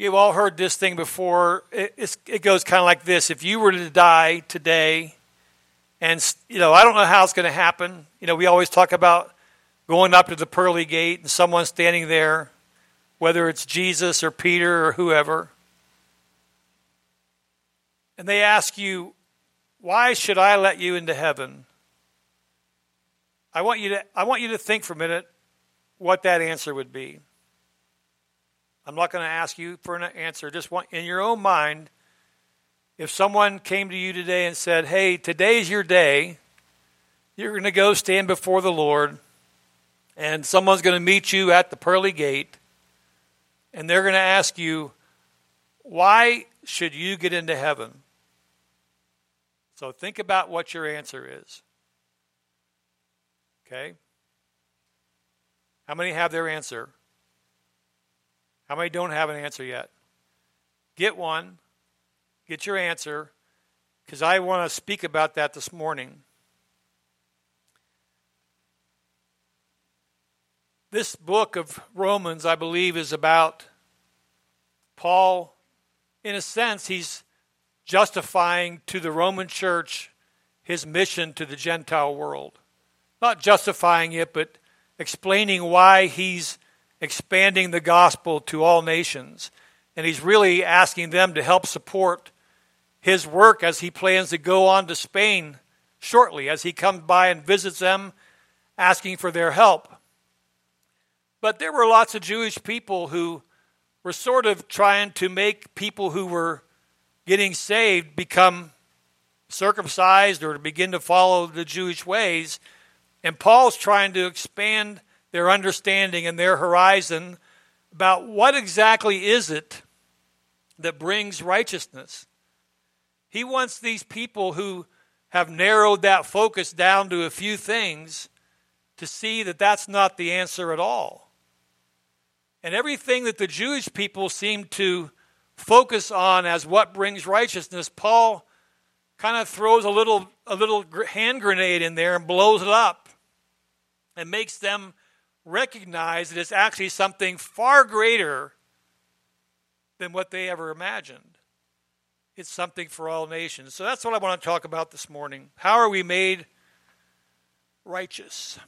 You've all heard this thing before. It goes kind of like this. If you were to die today, and, I don't know how it's going to happen. We always talk about going up to the pearly gate and someone standing there, whether it's Jesus or Peter or whoever. And they ask you, why should I let you into heaven? I want you to think for a minute what that answer would be. I'm not going to ask you for an answer. Just want in your own mind, if someone came to you today and said, hey, today's your day, you're going to go stand before the Lord, and someone's going to meet you at the pearly gate, and they're going to ask you, why should you get into heaven? So think about what your answer is. Okay? How many have their answer? How many don't have an answer yet? Get one. Get your answer, because I want to speak about that this morning. This book of Romans, I believe, is about Paul. In a sense, he's justifying to the Roman church his mission to the Gentile world. Not justifying it, but explaining why he's expanding the gospel to all nations. And he's really asking them to help support his work as he plans to go on to Spain shortly, as he comes by and visits them, asking for their help. But there were lots of Jewish people who were sort of trying to make people who were getting saved become circumcised or to begin to follow the Jewish ways. And Paul's trying to expand their understanding and their horizon about what exactly is it that brings righteousness. He wants these people who have narrowed that focus down to a few things to see that that's not the answer at all. And everything that the Jewish people seem to focus on as what brings righteousness, Paul kind of throws a little hand grenade in there and blows it up and makes them recognize that it's actually something far greater than what they ever imagined. It's something for all nations. So that's what I want to talk about this morning. How are we made righteous?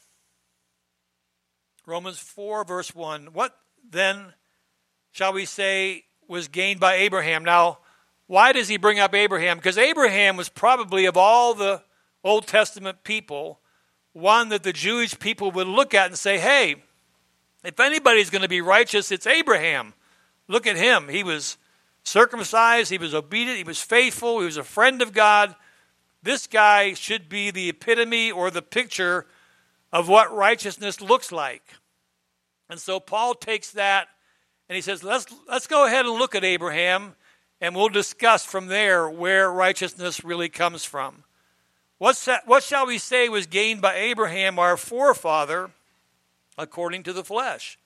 Romans 4, verse 1. What then shall we say was gained by Abraham? Now, why does he bring up Abraham? Because Abraham was probably, of all the Old Testament people, one that the Jewish people would look at and say, hey, if anybody's going to be righteous, it's Abraham. Look at him. He was circumcised, he was obedient, he was faithful, he was a friend of God. This guy should be the epitome or the picture of what righteousness looks like. And so Paul takes that and he says, let's go ahead and look at Abraham, and we'll discuss from there where righteousness really comes from. What shall we say was gained by Abraham, our forefather, according to the flesh?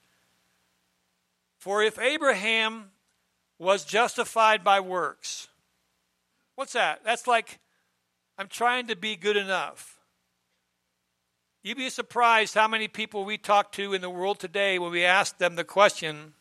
For if Abraham was justified by works, what's that? That's like, I'm trying to be good enough. You'd be surprised how many people we talk to in the world today when we ask them the question,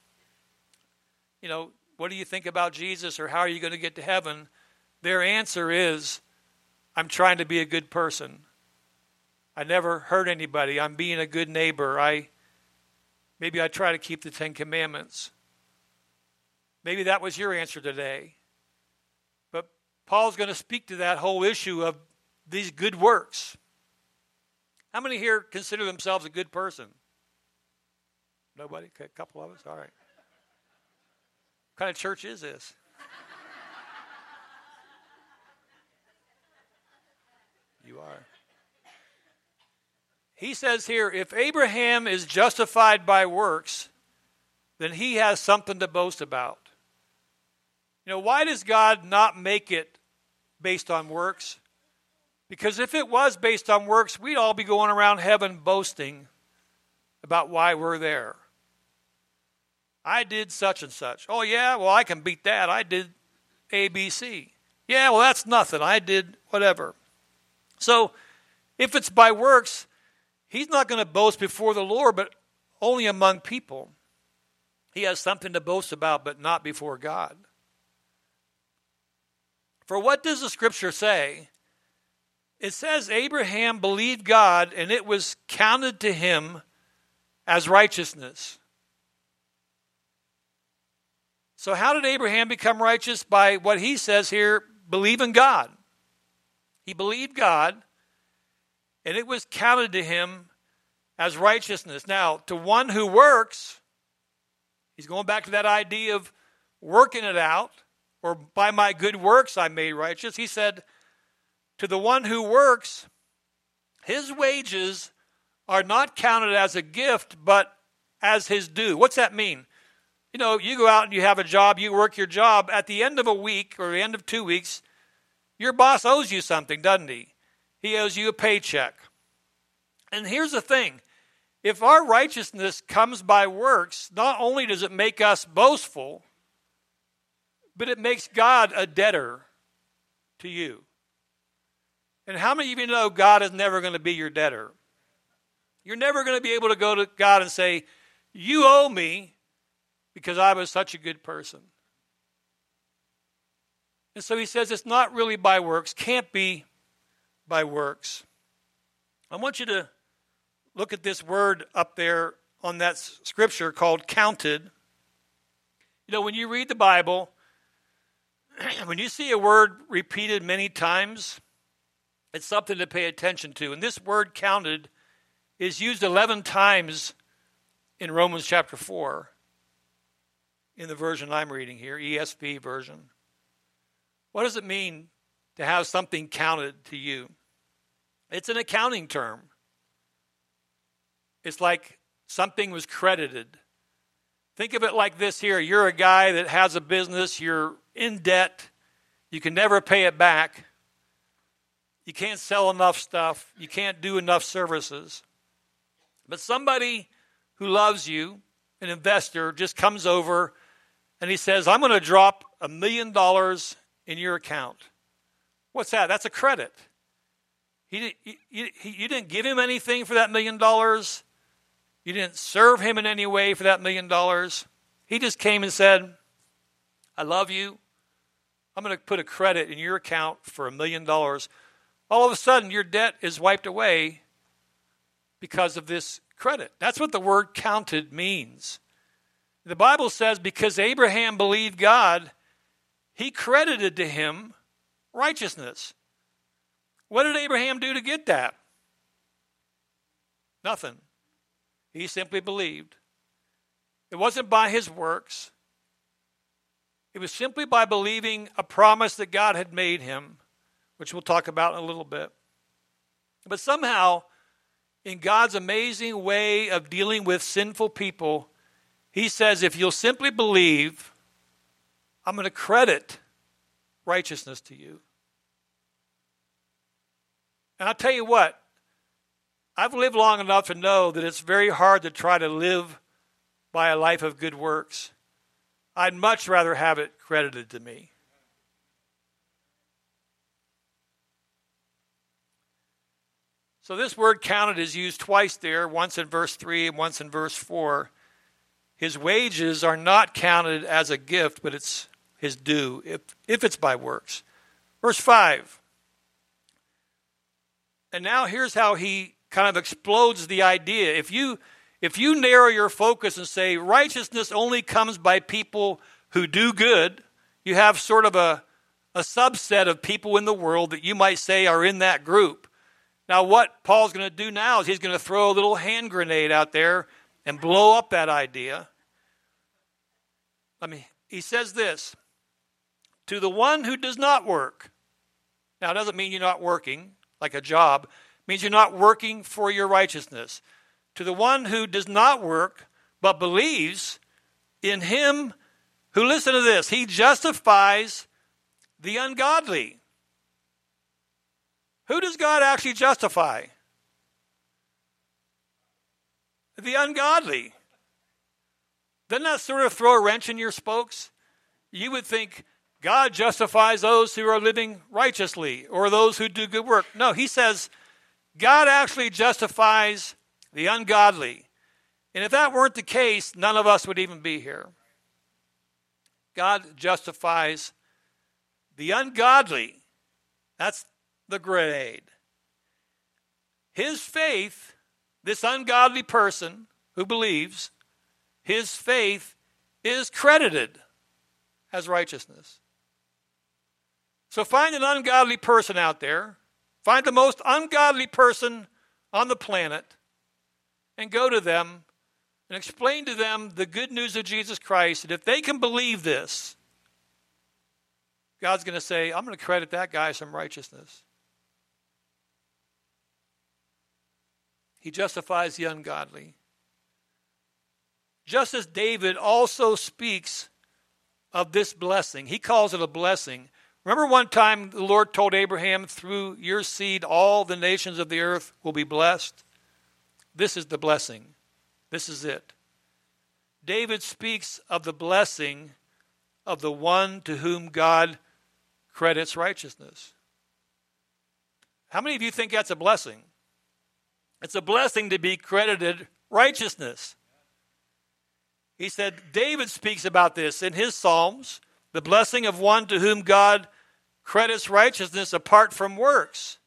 what do you think about Jesus, or how are you going to get to heaven? Their answer is, I'm trying to be a good person. I never hurt anybody. I'm being a good neighbor. Maybe I try to keep the 10 Commandments. Maybe that was your answer today. But Paul's going to speak to that whole issue of these good works. How many here consider themselves a good person? Nobody? Okay, a couple of us? All right. What kind of church is this? You are. He says here, if Abraham is justified by works, then he has something to boast about. Why does God not make it based on works? Because if it was based on works, we'd all be going around heaven boasting about why we're there. I did such and such. Oh, yeah? Well, I can beat that. I did A, B, C. Yeah, well, that's nothing. I did whatever. So if it's by works, he's not going to boast before the Lord, but only among people. he has something to boast about, but not before God. For what does the scripture say? It says Abraham believed God, and it was counted to him as righteousness. So how did Abraham become righteous? By what he says here, believe in God. He believed God, and it was counted to him as righteousness. Now, to one who works, he's going back to that idea of working it out, or by my good works I'm made righteous. He said, to the one who works, his wages are not counted as a gift, but as his due. What's that mean? You know, you go out and you have a job, you work your job. At the end of a week or the end of 2 weeks, your boss owes you something, doesn't he? He owes you a paycheck. And here's the thing. If our righteousness comes by works, not only does it make us boastful, but it makes God a debtor to you. And how many of you know God is never going to be your debtor? You're never going to be able to go to God and say, you owe me because I was such a good person. And so he says it's not really by works, can't be by works. I want you to look at this word up there on that scripture called counted. You know, when you read the Bible, when you see a word repeated many times, it's something to pay attention to. And this word counted is used 11 times in Romans chapter 4 in the version I'm reading here, ESV version. What does it mean to have something counted to you? It's an accounting term. It's like something was credited. Think of it like this here. You're a guy that has a business. You're in debt. You can never pay it back. You can't sell enough stuff. You can't do enough services. But somebody who loves you, an investor, just comes over and he says, I'm going to drop $1 million in your account. What's that? That's a credit. You didn't give him anything for that $1 million. You didn't serve him in any way for that $1 million. He just came and said, I love you. I'm going to put a credit in your account for $1 million. All of a sudden, your debt is wiped away because of this credit. That's what the word counted means. The Bible says because Abraham believed God, he credited to him righteousness. What did Abraham do to get that? Nothing. He simply believed. It wasn't by his works. It was simply by believing a promise that God had made him, which we'll talk about in a little bit. But somehow, in God's amazing way of dealing with sinful people, he says, if you'll simply believe, I'm going to credit righteousness to you. And I'll tell you what, I've lived long enough to know that it's very hard to try to live by a life of good works. I'd much rather have it credited to me. So this word counted is used twice there, once in verse 3 and once in verse 4. His wages are not counted as a gift, but it's his due, if it's by works. Verse 5. And now here's how he kind of explodes the idea. If you narrow your focus and say righteousness only comes by people who do good, you have sort of a subset of people in the world that you might say are in that group. Now what Paul's going to do now is he's going to throw a little hand grenade out there and blow up that idea. He says this, to the one who does not work. Now it doesn't mean you're not working like a job. It means you're not working for your righteousness. To the one who does not work but believes in him who, listen to this, he justifies the ungodly. Who does God actually justify? The ungodly. Doesn't that sort of throw a wrench in your spokes? You would think God justifies those who are living righteously or those who do good work. No, he says God actually justifies the ungodly. And if that weren't the case, none of us would even be here. God justifies the ungodly. That's the grenade. His faith, this ungodly person who believes, his faith is credited as righteousness. So find an ungodly person out there. Find the most ungodly person on the planet and go to them and explain to them the good news of Jesus Christ. And if they can believe this, God's going to say, I'm going to credit that guy some righteousness. He justifies the ungodly. Just as David also speaks of this blessing. He calls it a blessing. Remember one time the Lord told Abraham, through your seed, all the nations of the earth will be blessed? This is the blessing. This is it. David speaks of the blessing of the one to whom God credits righteousness. How many of you think that's a blessing? It's a blessing to be credited righteousness. He said, David speaks about this in his Psalms, the blessing of one to whom God credits righteousness apart from works.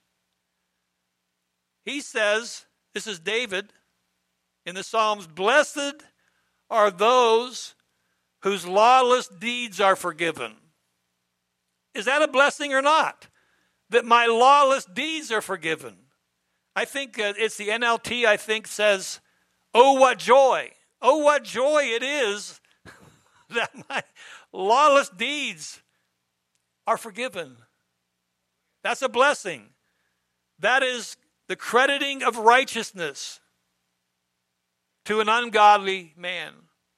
He says, this is David in the Psalms, blessed are those whose lawless deeds are forgiven. Is that a blessing or not? That my lawless deeds are forgiven. I think it's the NLT, I think, says, oh, what joy. Oh, what joy it is that my lawless deeds are forgiven. That's a blessing. That is the crediting of righteousness to an ungodly man.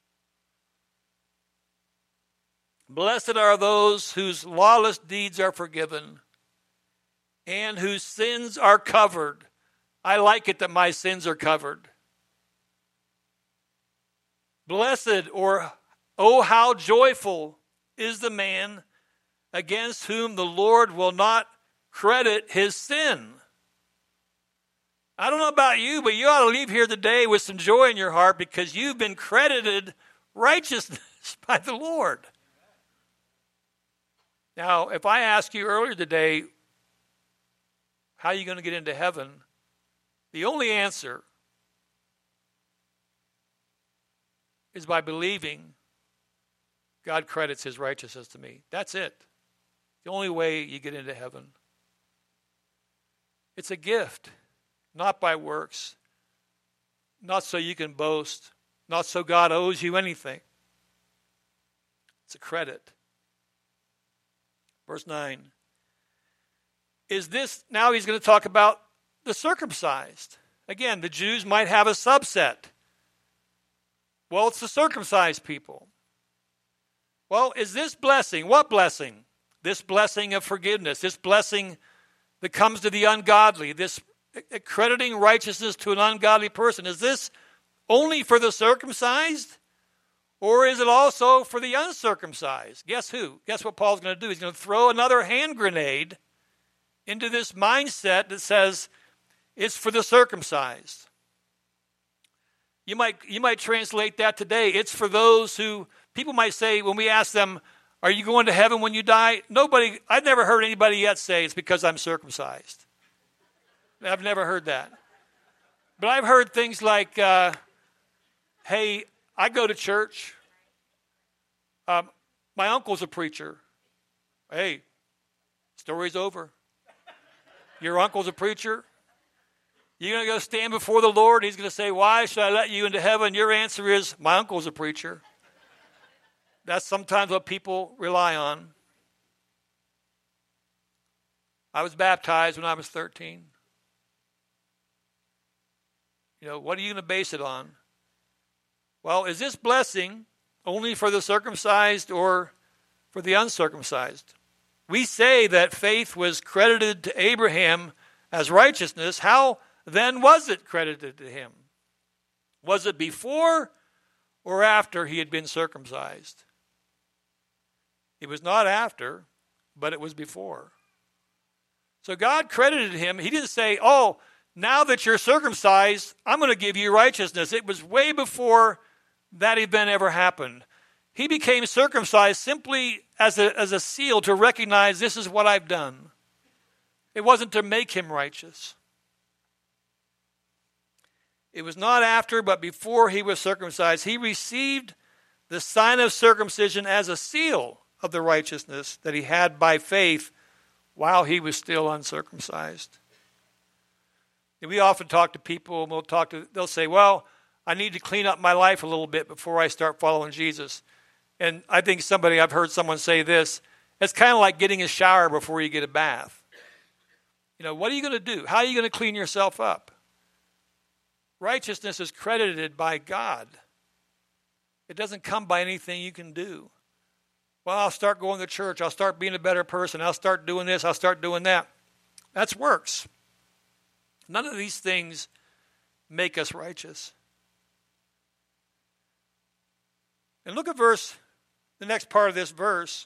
Blessed are those whose lawless deeds are forgiven and whose sins are covered. I like it that my sins are covered. Blessed, or oh, how joyful is the man against whom the Lord will not credit his sin. I don't know about you, but you ought to leave here today with some joy in your heart because you've been credited righteousness by the Lord. Now, if I asked you earlier today, how are you going to get into heaven? The only answer is by believing God credits his righteousness to me. That's it. The only way you get into heaven. It's a gift, not by works, not so you can boast, not so God owes you anything. It's a credit. Verse 9. Is this, now he's going to talk about the circumcised. Again, the Jews might have a subset. Well, it's the circumcised people. Well, is this blessing, what blessing? This blessing of forgiveness, this blessing that comes to the ungodly, this accrediting righteousness to an ungodly person, is this only for the circumcised? Or is it also for the uncircumcised? Guess who? Guess what Paul's going to do? He's going to throw another hand grenade into this mindset that says it's for the circumcised. You might translate that today. It's for those who, people might say when we ask them, are you going to heaven when you die? I've never heard anybody yet say it's because I'm circumcised. I've never heard that. But I've heard things like, hey, I go to church. My uncle's a preacher. Hey, story's over. Your uncle's a preacher. You're going to go stand before the Lord. He's going to say, why should I let you into heaven? Your answer is, my uncle's a preacher. That's sometimes what people rely on. I was baptized when I was 13. What are you going to base it on? Well, is this blessing only for the circumcised or for the uncircumcised? We say that faith was credited to Abraham as righteousness. How then was it credited to him? Was it before or after he had been circumcised? It was not after, but it was before. So God credited him. He didn't say, oh, now that you're circumcised, I'm going to give you righteousness. It was way before that event ever happened. He became circumcised simply as a seal to recognize this is what I've done. It wasn't to make him righteous. It was not after, but before he was circumcised. He received the sign of circumcision as a seal of the righteousness that he had by faith while he was still uncircumcised. And we often talk to people, and they'll say, well, I need to clean up my life a little bit before I start following Jesus. And I think I've heard someone say this, it's kind of like getting a shower before you get a bath. What are you going to do? How are you going to clean yourself up? Righteousness is credited by God. It doesn't come by anything you can do. Well, I'll start going to church. I'll start being a better person. I'll start doing this. I'll start doing that. That's works. None of these things make us righteous. And look at the next part of this verse.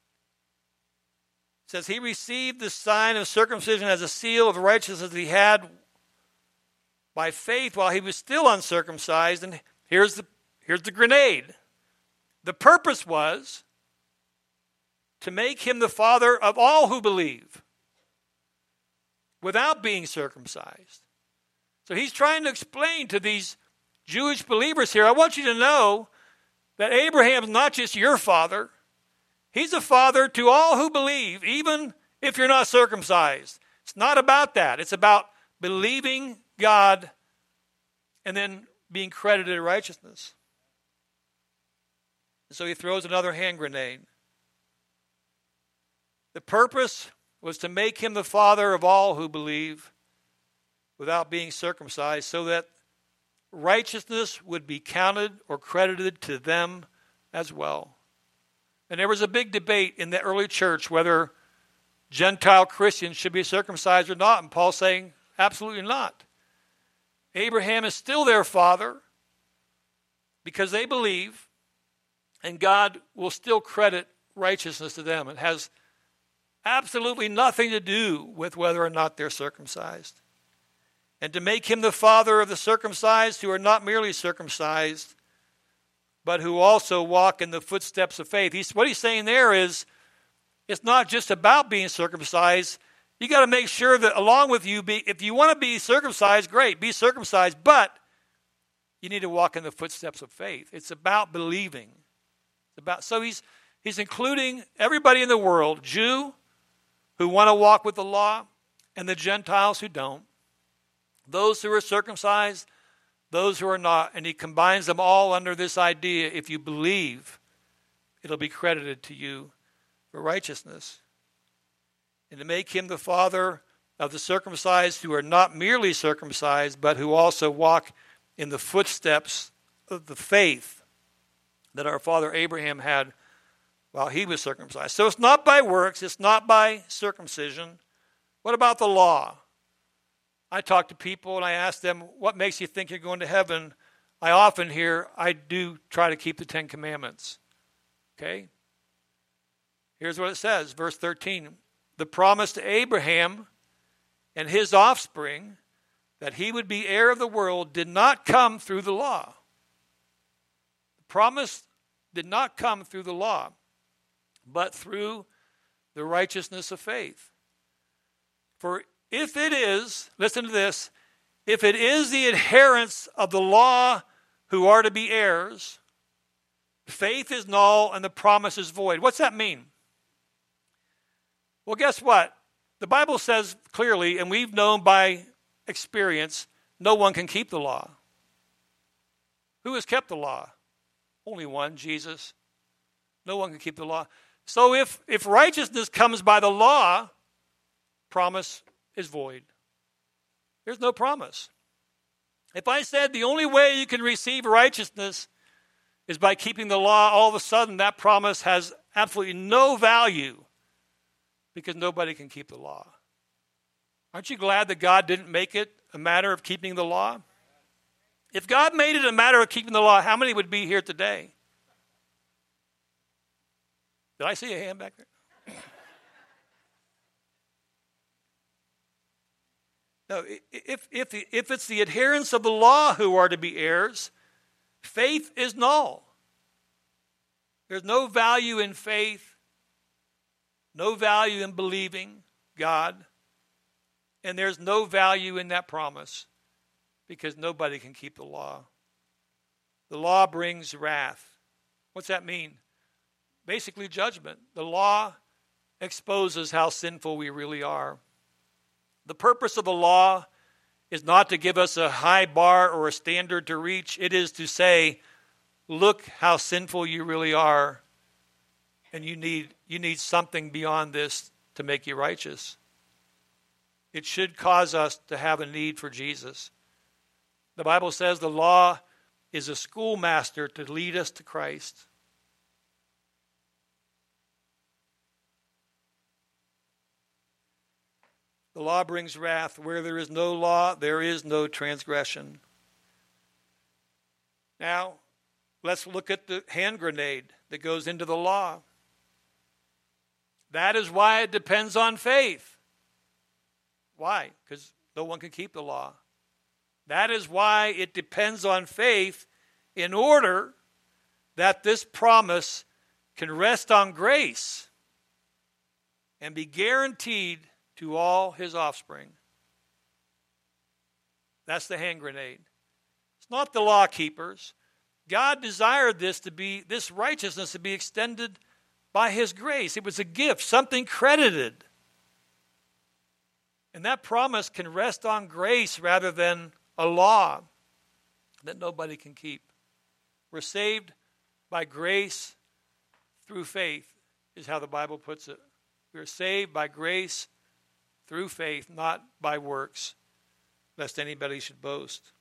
It says, he received the sign of circumcision as a seal of righteousness that he had by faith while he was still uncircumcised. And here's the grenade. The purpose was to make him the father of all who believe without being circumcised. So he's trying to explain to these Jewish believers here, I want you to know that Abraham's not just your father. He's a father to all who believe, even if you're not circumcised. It's not about that. It's about believing God and then being credited righteousness. And so he throws another hand grenade. The purpose was to make him the father of all who believe without being circumcised, so that righteousness would be counted or credited to them as well. And there was a big debate in the early church whether Gentile Christians should be circumcised or not. And Paul's saying, absolutely not. Abraham is still their father because they believe, and God will still credit righteousness to them. It has absolutely nothing to do with whether or not they're circumcised. And to make him the father of the circumcised who are not merely circumcised, but who also walk in the footsteps of faith. What he's saying there is, it's not just about being circumcised. You got to make sure that along with you, if you want to be circumcised, great, be circumcised, but you need to walk in the footsteps of faith. It's about believing. So he's including everybody in the world, Jew who want to walk with the law, and the Gentiles who don't, those who are circumcised, those who are not, and he combines them all under this idea: if you believe, it'll be credited to you for righteousness. And to make him the father of the circumcised who are not merely circumcised, but who also walk in the footsteps of the faith that our father Abraham had while he was circumcised. So it's not by works, it's not by circumcision. What about the law? I talk to people and I ask them, what makes you think you're going to heaven? I often hear, I do try to keep the 10 Commandments. Okay? Here's what it says, verse 13. The promise to Abraham and his offspring that he would be heir of the world did not come through the law. The promise did not come through the law, but through the righteousness of faith. For if it is, listen to this, if it is the adherents of the law who are to be heirs, faith is null and the promise is void. What's that mean? Well, guess what? The Bible says clearly, and we've known by experience, no one can keep the law. Who has kept the law? Only one, Jesus. No one can keep the law. So if righteousness comes by the law, promise is void. There's no promise. If I said the only way you can receive righteousness is by keeping the law, all of a sudden that promise has absolutely no value because nobody can keep the law. Aren't you glad that God didn't make it a matter of keeping the law? If God made it a matter of keeping the law, how many would be here today? Did I see a hand back there? No, if it's the adherents of the law who are to be heirs, faith is null. There's no value in faith, no value in believing God, and there's no value in that promise because nobody can keep the law. The law brings wrath. What's that mean? Basically judgment. The law exposes how sinful we really are. The purpose of the law is not to give us a high bar or a standard to reach. It is to say, look how sinful you really are, and you need something beyond this to make you righteous. It should cause us to have a need for Jesus. The Bible says the law is a schoolmaster to lead us to Christ. The law brings wrath. Where there is no law, there is no transgression. Now, let's look at the hand grenade that goes into the law. That is why it depends on faith. Why? Because no one can keep the law. That is why it depends on faith in order that this promise can rest on grace and be guaranteed to all his offspring. That's the hand grenade. It's not the law keepers. God desired this righteousness to be extended by his grace. It was a gift, something credited. And that promise can rest on grace rather than a law that nobody can keep. We're saved by grace through faith, is how the Bible puts it. We are saved by grace through faith, not by works, lest anybody should boast.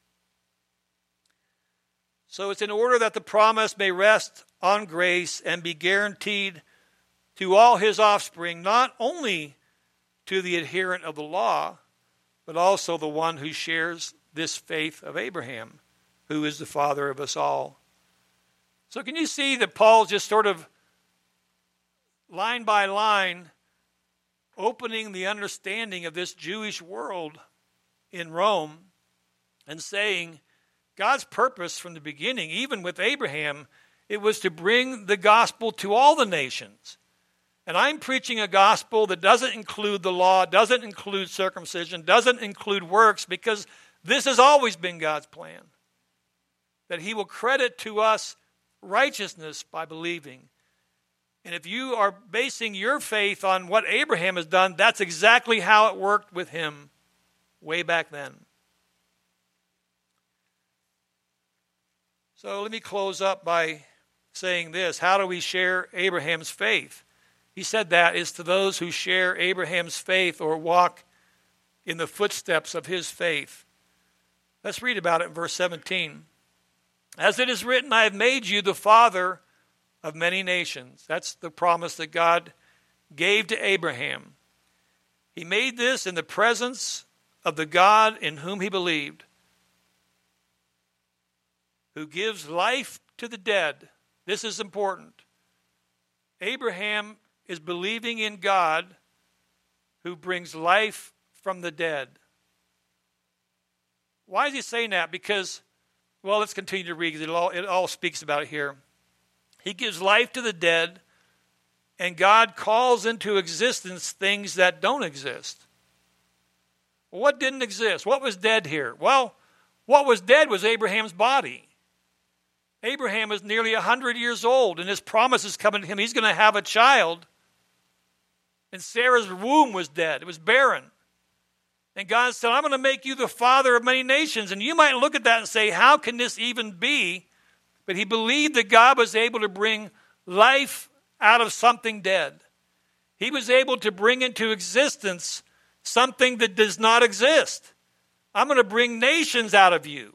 So it's in order that the promise may rest on grace and be guaranteed to all his offspring, not only to the adherent of the law, but also the one who shares this faith of Abraham, who is the father of us all. So can you see that Paul's just sort of line by line opening the understanding of this Jewish world in Rome and saying God's purpose from the beginning, even with Abraham, it was to bring the gospel to all the nations. And I'm preaching a gospel that doesn't include the law, doesn't include circumcision, doesn't include works, because this has always been God's plan. That he will credit to us righteousness by believing. And if you are basing your faith on what Abraham has done, that's exactly how it worked with him way back then. So let me close up by saying this. How do we share Abraham's faith? He said that is to those who share Abraham's faith or walk in the footsteps of his faith. Let's read about it in verse 17. As it is written, I have made you the father of many nations. That's the promise that God gave to Abraham. He made this in the presence of the God in whom he believed, who gives life to the dead. This is important. Abraham is believing in God who brings life from the dead. Why is he saying that? Because, well, let's continue to read. It all speaks about it here. He gives life to the dead, and God calls into existence things that don't exist. Well, what didn't exist? What was dead here? Well, what was dead was Abraham's body. Abraham is nearly 100 years old, and his promise is coming to him. He's going to have a child. And Sarah's womb was dead. It was barren. And God said, I'm going to make you the father of many nations. And you might look at that and say, how can this even be? But he believed that God was able to bring life out of something dead. He was able to bring into existence something that does not exist. I'm going to bring nations out of you.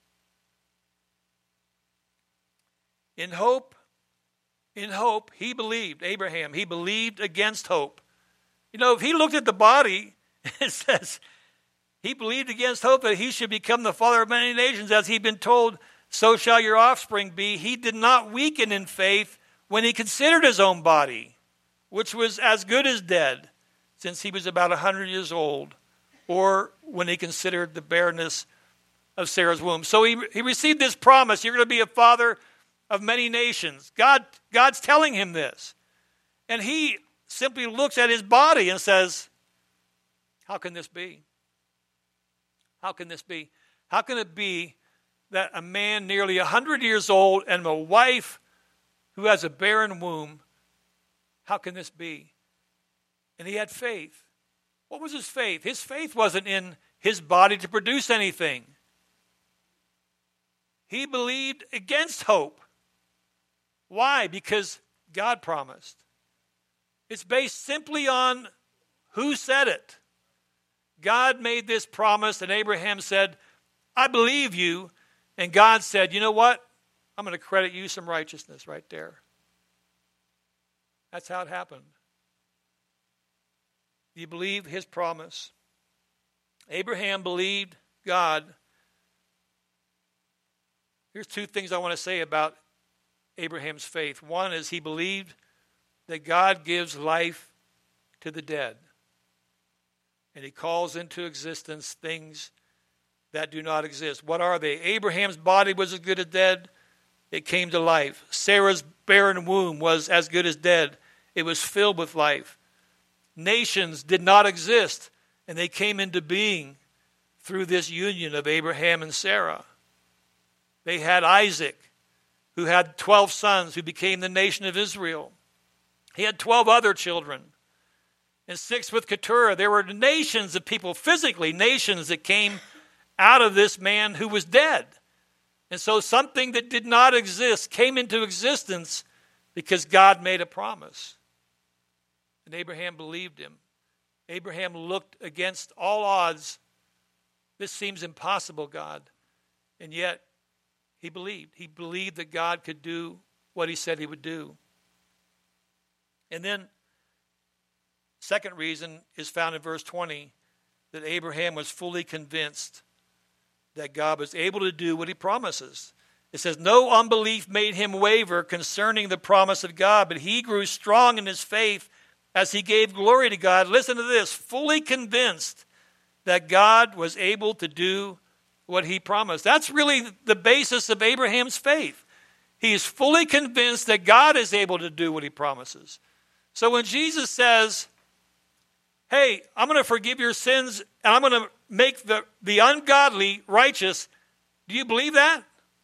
In hope, he believed, Abraham, he believed against hope. You know, if he looked at the body, it says, he believed against hope that he should become the father of many nations, as he'd been told, so shall your offspring be. He did not weaken in faith when he considered his own body, which was as good as dead, since he was about 100 years old or when he considered the barrenness of Sarah's womb. So he received this promise, you're going to be a father of many nations. God's telling him this. And he simply looks at his body and says, how can this be? How can this be? How can it be that a man nearly 100 years old and a wife who has a barren womb, how can this be? And he had faith. What was his faith? His faith wasn't in his body to produce anything. He believed against hope. Why? Because God promised. It's based simply on who said it. God made this promise, and Abraham said, I believe you. And God said, you know what? I'm going to credit you some righteousness right there. That's how it happened. Do you believe his promise? Abraham believed God. Here's two things I want to say about Abraham's faith. One is he believed that God gives life to the dead. And he calls into existence things that do not exist. What are they? Abraham's body was as good as dead. It came to life. Sarah's barren womb was as good as dead. It was filled with life. Nations did not exist, and they came into being through this union of Abraham and Sarah. They had Isaac, who had 12 sons, who became the nation of Israel. He had 12 other children. And 6 with Keturah. There were nations of people, physically nations, that came out of this man who was dead. And so something that did not exist came into existence because God made a promise. And Abraham believed him. Abraham looked against all odds. This seems impossible, God. And yet, he believed. He believed that God could do what he said he would do. And then, second reason is found in verse 20, that Abraham was fully convinced that God was able to do what he promises. It says, no unbelief made him waver concerning the promise of God, but he grew strong in his faith as he gave glory to God. Listen to this, fully convinced that God was able to do what he promised. That's really the basis of Abraham's faith. He is fully convinced that God is able to do what he promises. So when Jesus says, hey, I'm going to forgive your sins and I'm going to make the ungodly righteous, do you believe that?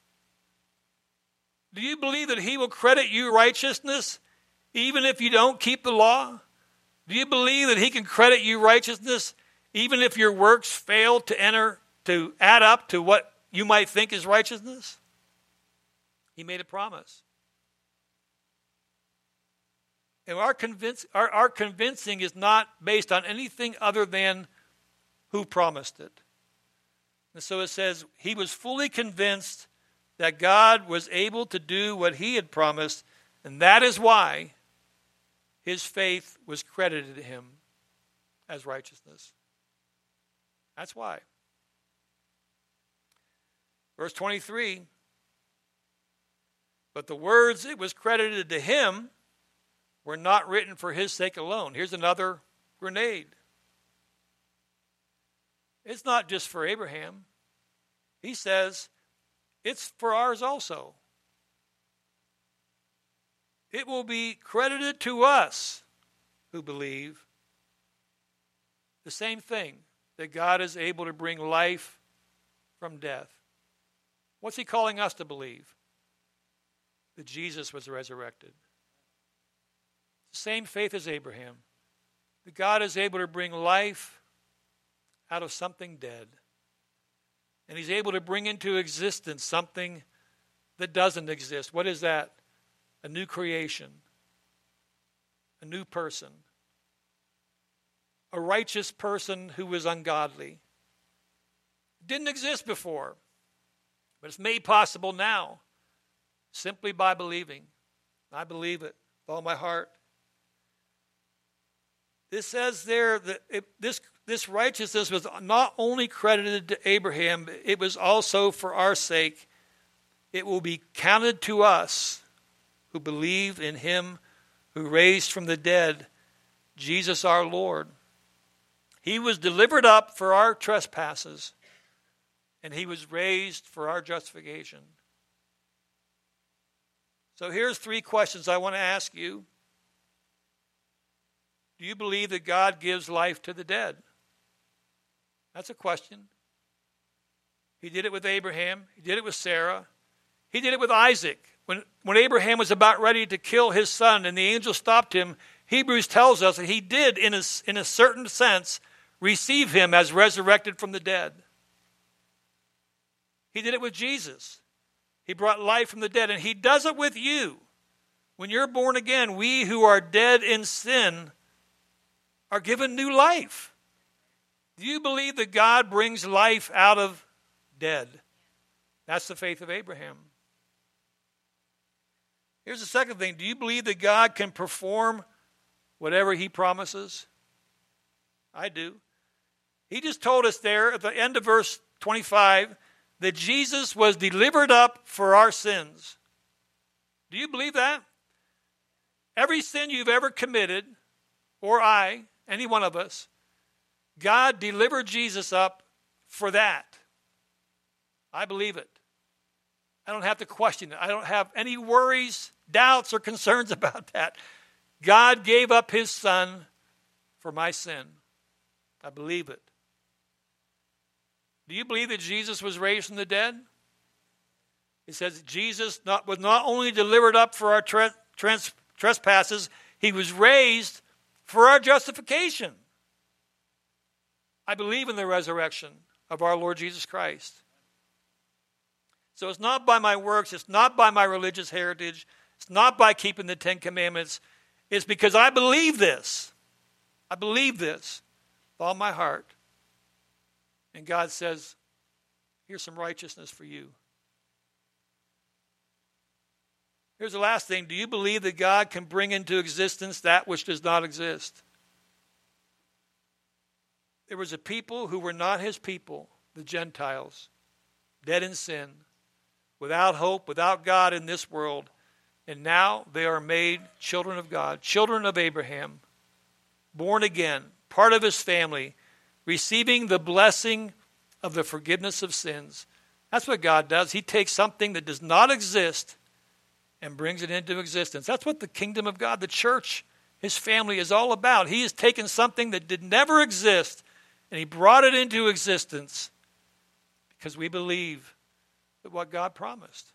Do you believe that he will credit you righteousness even if you don't keep the law? Do you believe that he can credit you righteousness even if your works fail to add up to what you might think is righteousness? He made a promise. And our convincing is not based on anything other than who promised it. And so it says, he was fully convinced that God was able to do what he had promised, and that is why his faith was credited to him as righteousness. That's why. Verse 23, but the words it was credited to him were not written for his sake alone. Here's another grenade. It's not just for Abraham. He says, it's for ours also. It will be credited to us who believe the same thing, that God is able to bring life from death. What's he calling us to believe? That Jesus was resurrected. The same faith as Abraham. That God is able to bring life out of something dead. And he's able to bring into existence something that doesn't exist. What is that? A new creation. A new person. A righteous person who was ungodly. Didn't exist before. But it's made possible now. Simply by believing. I believe it with all my heart. This says there that this righteousness was not only credited to Abraham, it was also for our sake. It will be counted to us who believe in him who raised from the dead, Jesus our Lord. He was delivered up for our trespasses, and he was raised for our justification. So here's 3 questions I want to ask you. Do you believe that God gives life to the dead? That's a question. He did it with Abraham. He did it with Sarah. He did it with Isaac. When Abraham was about ready to kill his son and the angel stopped him, Hebrews tells us that he did, in a certain sense, receive him as resurrected from the dead. He did it with Jesus. He brought life from the dead, and he does it with you. When you're born again, we who are dead in sin are given new life. Do you believe that God brings life out of dead? That's the faith of Abraham. Here's the second thing. Do you believe that God can perform whatever he promises? I do. He just told us there at the end of verse 25 that Jesus was delivered up for our sins. Do you believe that? Every sin you've ever committed, or any one of us, God delivered Jesus up for that. I believe it. I don't have to question it. I don't have any worries, doubts, or concerns about that. God gave up his son for my sin. I believe it. Do you believe that Jesus was raised from the dead? It says Jesus was not only delivered up for our trespasses, he was raised for our justification. I believe in the resurrection of our Lord Jesus Christ. So it's not by my works, it's not by my religious heritage, it's not by keeping the 10 Commandments. It's because I believe this. I believe this with all my heart. And God says, here's some righteousness for you. Here's the last thing. Do you believe that God can bring into existence that which does not exist? There was a people who were not his people, the Gentiles, dead in sin, without hope, without God in this world. And now they are made children of God, children of Abraham, born again, part of his family, receiving the blessing of the forgiveness of sins. That's what God does. He takes something that does not exist and brings it into existence. That's what the kingdom of God, the church, his family is all about. He has taken something that did never exist and he brought it into existence because we believe that what God promised.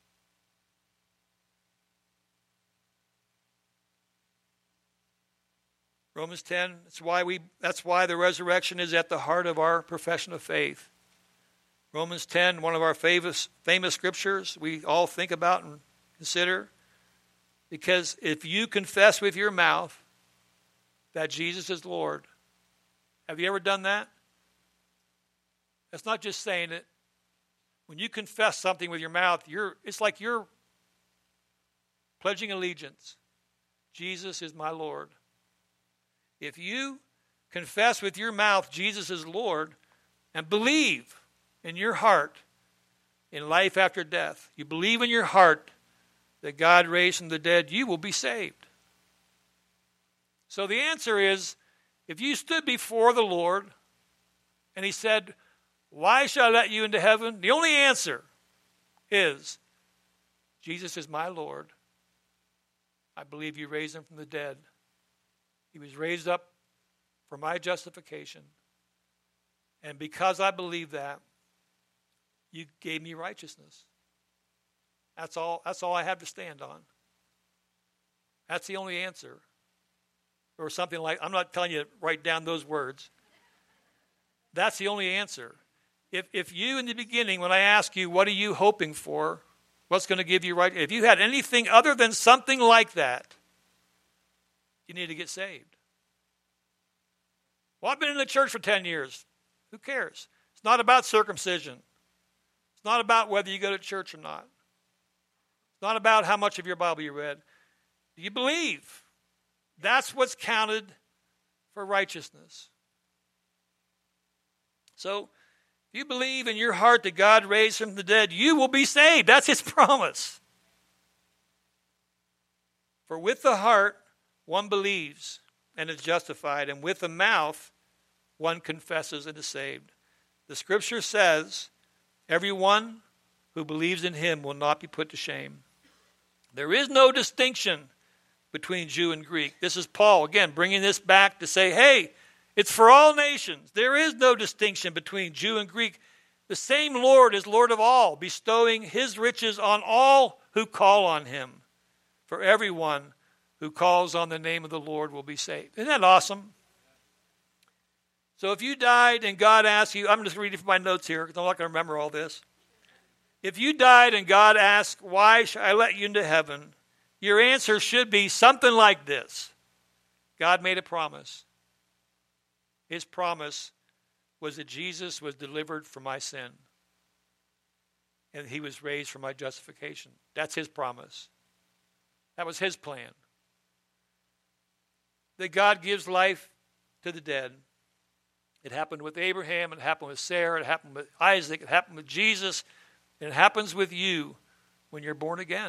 Romans 10, that's why the resurrection is at the heart of our profession of faith. Romans 10, one of our famous scriptures we all think about and consider. Because if you confess with your mouth that Jesus is Lord, have you ever done that? That's not just saying it. When you confess something with your mouth, it's like you're pledging allegiance. Jesus is my Lord. If you confess with your mouth Jesus is Lord and believe in your heart in life after death, you believe in your heart that God raised from the dead, you will be saved. So the answer is, if you stood before the Lord and he said, why shall I let you into heaven? The only answer is, Jesus is my Lord. I believe you raised him from the dead. He was raised up for my justification. And because I believe that, you gave me righteousness. That's all I have to stand on. That's the only answer. Or something like, I'm not telling you to write down those words. That's the only answer. If you in the beginning, when I ask you, what are you hoping for? What's going to give you right? If you had anything other than something like that, you need to get saved. Well, I've been in the church for 10 years. Who cares? It's not about circumcision. It's not about whether you go to church or not. It's not about how much of your Bible you read. Do you believe? That's what's counted for righteousness. So, if you believe in your heart that God raised him from the dead, you will be saved. That's his promise. For with the heart one believes and is justified, and with the mouth one confesses and is saved. The scripture says, everyone who believes in him will not be put to shame. There is no distinction between Jew and Greek. This is Paul, again, bringing this back to say, hey, it's for all nations. There is no distinction between Jew and Greek. The same Lord is Lord of all, bestowing his riches on all who call on him. For everyone who calls on the name of the Lord will be saved. Isn't that awesome? So if you died and God asked you, I'm just reading from my notes here because I'm not going to remember all this. If you died and God asked, why should I let you into heaven? Your answer should be something like this. God made a promise. His promise was that Jesus was delivered from my sin. And he was raised for my justification. That's his promise. That was his plan. That God gives life to the dead. It happened with Abraham, it happened with Sarah, it happened with Isaac, it happened with Jesus, and it happens with you when you're born again.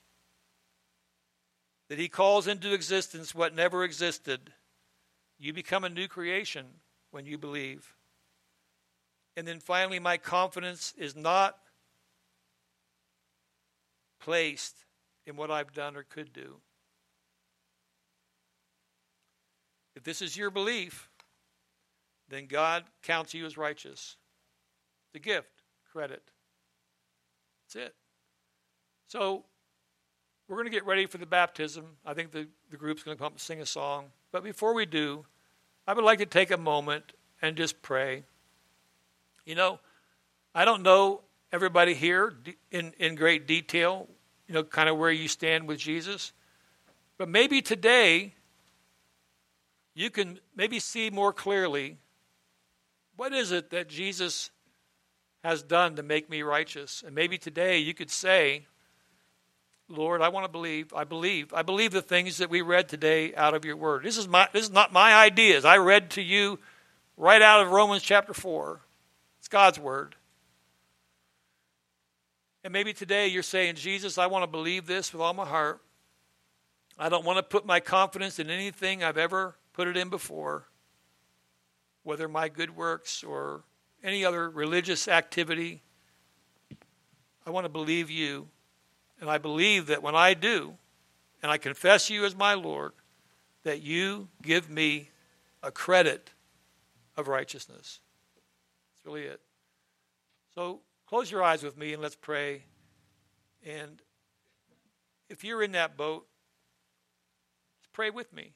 That he calls into existence what never existed. You become a new creation when you believe. And then finally, my confidence is not placed in what I've done or could do. If this is your belief, then God counts you as righteous. It's a gift, credit. That's it. So we're going to get ready for the baptism. I think the group's going to come up and sing a song. But before we do, I would like to take a moment and just pray. You know, I don't know everybody here in great detail, you know, kind of where you stand with Jesus. But maybe today you can maybe see more clearly what is it that Jesus has done to make me righteous. And maybe today you could say, Lord, I want to believe. I believe the things that we read today out of your word. This is not my ideas. I read to you right out of Romans chapter 4. It's God's word. And maybe today you're saying, Jesus, I want to believe this with all my heart. I don't want to put my confidence in anything I've ever put it in before, whether my good works or any other religious activity. I want to believe you. And I believe that when I do, and I confess you as my Lord, that you give me a credit of righteousness. That's really it. So close your eyes with me and let's pray. And if you're in that boat, pray with me.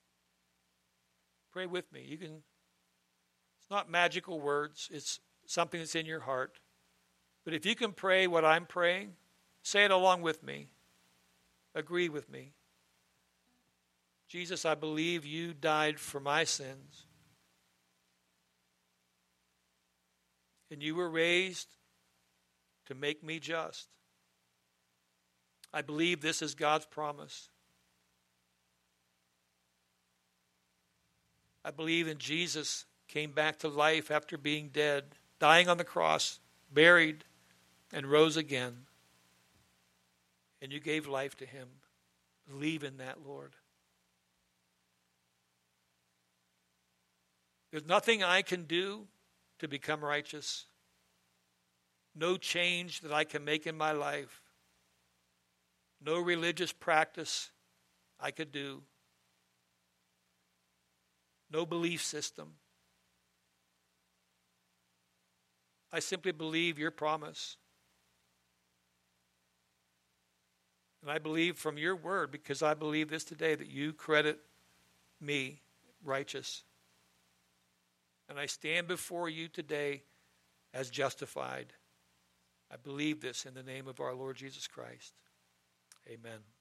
Pray with me. You can. It's not magical words. It's something that's in your heart. But if you can pray what I'm praying, say it along with me. Agree with me. Jesus, I believe you died for my sins. And you were raised to make me just. I believe this is God's promise. I believe in Jesus came back to life after being dead, dying on the cross, buried, and rose again. And you gave life to him. Believe in that, Lord. There's nothing I can do to become righteous. No change that I can make in my life. No religious practice I could do. No belief system. I simply believe your promise. And I believe from your word, because I believe this today, that you credit me righteous. And I stand before you today as justified. I believe this in the name of our Lord Jesus Christ. Amen.